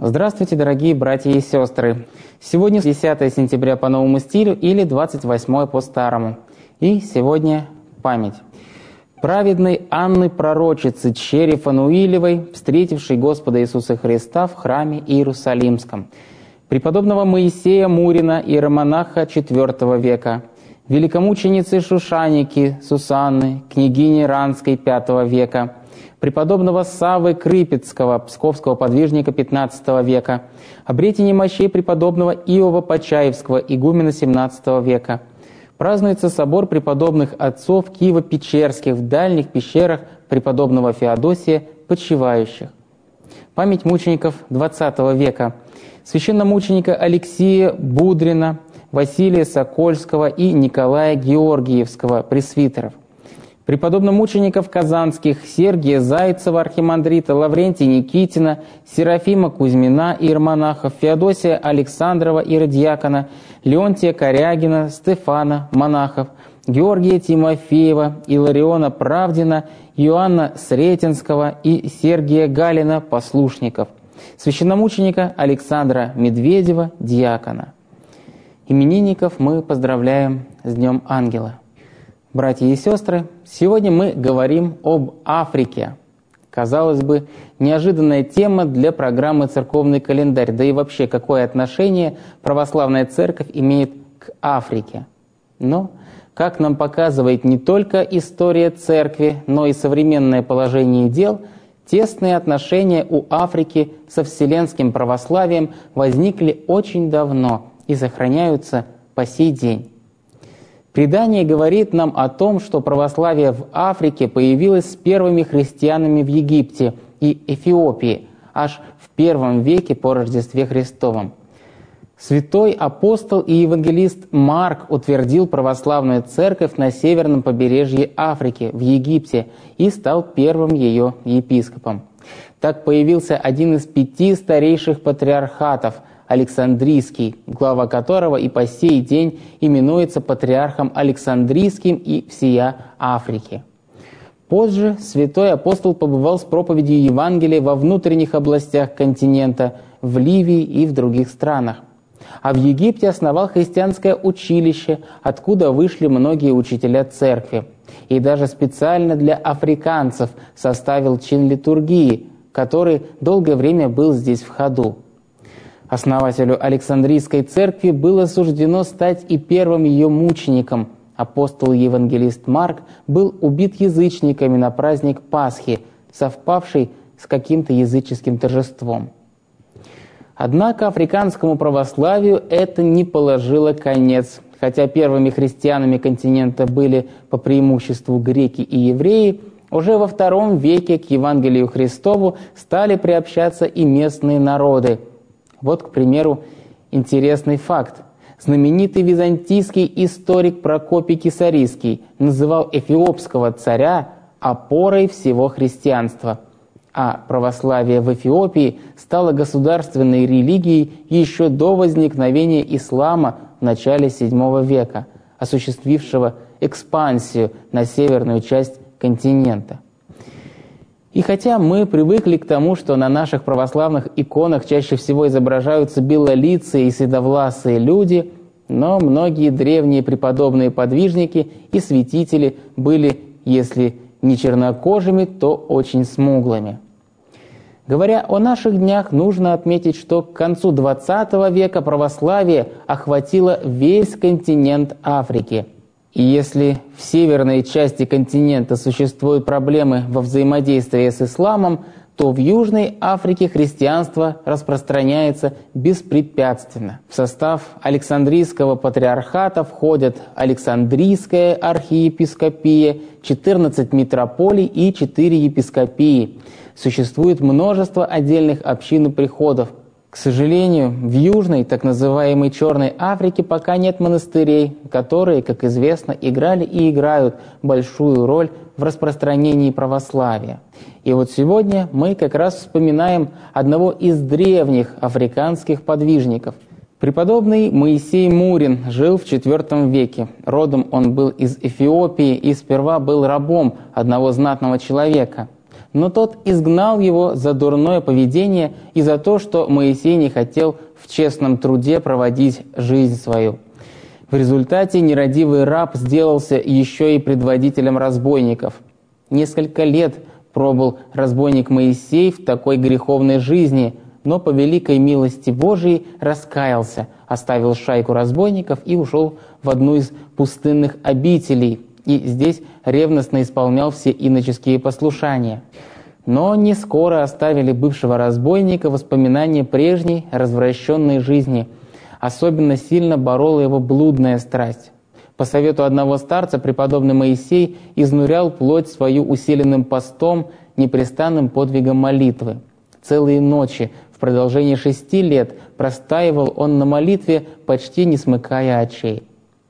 Здравствуйте, дорогие братья и сестры! Сегодня 10 сентября по новому стилю или 28 по старому. И сегодня память праведной Анны Пророчицы, дщери Фануилевой, встретившей Господа Иисуса Христа в храме Иерусалимском, преподобного Моисея Мурина, иеромонаха IV века, великомученицы Шушаники Сусанны, княгини Ранской V века, преподобного Саввы Крыпецкого, псковского подвижника XV века, обретение мощей преподобного Иова Почаевского, игумена XVII века. Празднуется собор преподобных отцов Киево-Печерских в дальних пещерах преподобного Феодосия Почивающих. Память мучеников XX века, священномученика Алексия Будрина, Василия Сокольского и Николая Георгиевского, пресвитеров. Преподобномучеников казанских Сергия Зайцева, архимандрита, Лаврентия Никитина, Серафима Кузьмина, иеромонахов, Феодосия Александрова, иродиакона, Леонтия Корягина, Стефана, монахов, Георгия Тимофеева, Илариона Правдина, Иоанна Сретенского и Сергия Галина, послушников, священномученика Александра Медведева, диакона. Именинников мы поздравляем с Днем Ангела. Братья и сестры, сегодня мы говорим об Африке. Казалось бы, неожиданная тема для программы «Церковный календарь», да и вообще, какое отношение православная церковь имеет к Африке. Но, как нам показывает не только история церкви, но и современное положение дел, тесные отношения у Африки со вселенским православием возникли очень давно и сохраняются по сей день. Предание говорит нам о том, что православие в Африке появилось с первыми христианами в Египте и Эфиопии, аж в I веке по Рождестве Христовом. Святой апостол и евангелист Марк утвердил православную церковь на северном побережье Африки, в Египте, и стал первым ее епископом. Так появился один из 5 старейших патриархатов – Александрийский, глава которого и по сей день именуется патриархом Александрийским и всея Африки. Позже святой апостол побывал с проповедью Евангелия во внутренних областях континента, в Ливии и в других странах. А в Египте основал христианское училище, откуда вышли многие учителя церкви. И даже специально для африканцев составил чин литургии, который долгое время был здесь в ходу. Основателю Александрийской церкви было суждено стать и первым ее мучеником. Апостол и евангелист Марк был убит язычниками на праздник Пасхи, совпавший с каким-то языческим торжеством. Однако африканскому православию это не положило конец. Хотя первыми христианами континента были по преимуществу греки и евреи, уже во II веке к Евангелию Христову стали приобщаться и местные народы. Вот, к примеру, интересный факт. Знаменитый византийский историк Прокопий Кесарийский называл эфиопского царя опорой всего христианства, а православие в Эфиопии стало государственной религией еще до возникновения ислама в начале VII века, осуществившего экспансию на северную часть континента. И хотя мы привыкли к тому, что на наших православных иконах чаще всего изображаются белолицые и седовласые люди, но многие древние преподобные подвижники и святители были, если не чернокожими, то очень смуглыми. Говоря о наших днях, нужно отметить, что к концу XX века православие охватило весь континент Африки. И если в северной части континента существуют проблемы во взаимодействии с исламом, то в Южной Африке христианство распространяется беспрепятственно. В состав Александрийского патриархата входят Александрийская архиепископия, 14 митрополий и 4 епископии. Существует множество отдельных общин и приходов. К сожалению, в Южной, так называемой Черной Африке пока нет монастырей, которые, как известно, играли и играют большую роль в распространении православия. И вот сегодня мы как раз вспоминаем одного из древних африканских подвижников. Преподобный Моисей Мурин жил в IV веке. Родом он был из Эфиопии и сперва был рабом одного знатного человека. но тот изгнал его за дурное поведение и за то, что Моисей не хотел в честном труде проводить жизнь свою. В результате нерадивый раб сделался еще и предводителем разбойников. Несколько лет пробыл разбойник Моисей в такой греховной жизни, но по великой милости Божией раскаялся, оставил шайку разбойников и ушел в одну из пустынных обителей, и здесь ревностно исполнял все иноческие послушания. Но не скоро оставили бывшего разбойника воспоминания прежней развращенной жизни. Особенно сильно борола его блудная страсть. По совету одного старца преподобный Моисей изнурял плоть свою усиленным постом, непрестанным подвигом молитвы. Целые ночи в продолжении 6 лет простаивал он на молитве, почти не смыкая очей.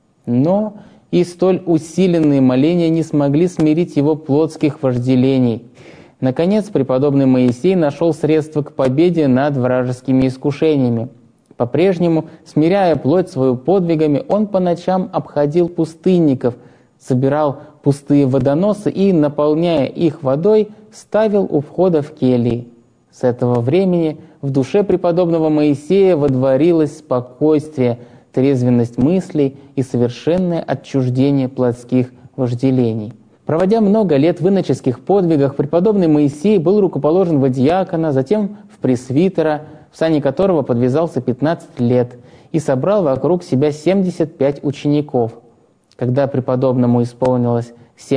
Но и столь усиленные моления не смогли смирить его плотских вожделений. Наконец, преподобный Моисей нашел средства к победе над вражескими искушениями. По-прежнему, смиряя плоть свою подвигами, он по ночам обходил пустынников, собирал пустые водоносы и, наполняя их водой, ставил у входа в кельи. С этого времени в душе преподобного Моисея водворилось спокойствие, трезвенность мыслей и совершенное отчуждение плотских вожделений. Проводя много лет в иноческих подвигах, преподобный Моисей был рукоположен в диакона, затем в пресвитера, в сане которого подвязался 15 лет, и собрал вокруг себя 75 учеников. Когда преподобному исполнилось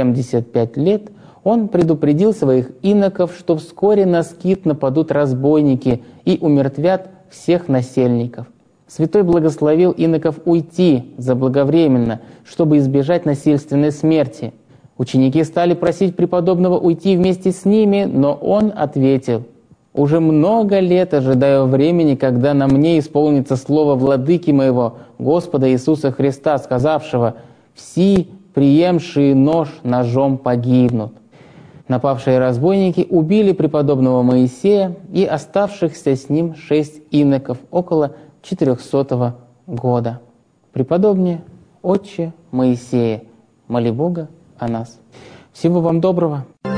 75 лет, он предупредил своих иноков, что вскоре на скит нападут разбойники и умертвят всех насельников. Святой благословил иноков уйти заблаговременно, чтобы избежать насильственной смерти. Ученики стали просить преподобного уйти вместе с ними, но он ответил: «Уже много лет ожидаю времени, когда на мне исполнится слово владыки моего, Господа Иисуса Христа, сказавшего: «Все, приемшие нож, ножом погибнут». Напавшие разбойники убили преподобного Моисея и оставшихся с ним 6 иноков около 400 года. Преподобный Отче Моисея, моли Бога о нас. Всего вам доброго.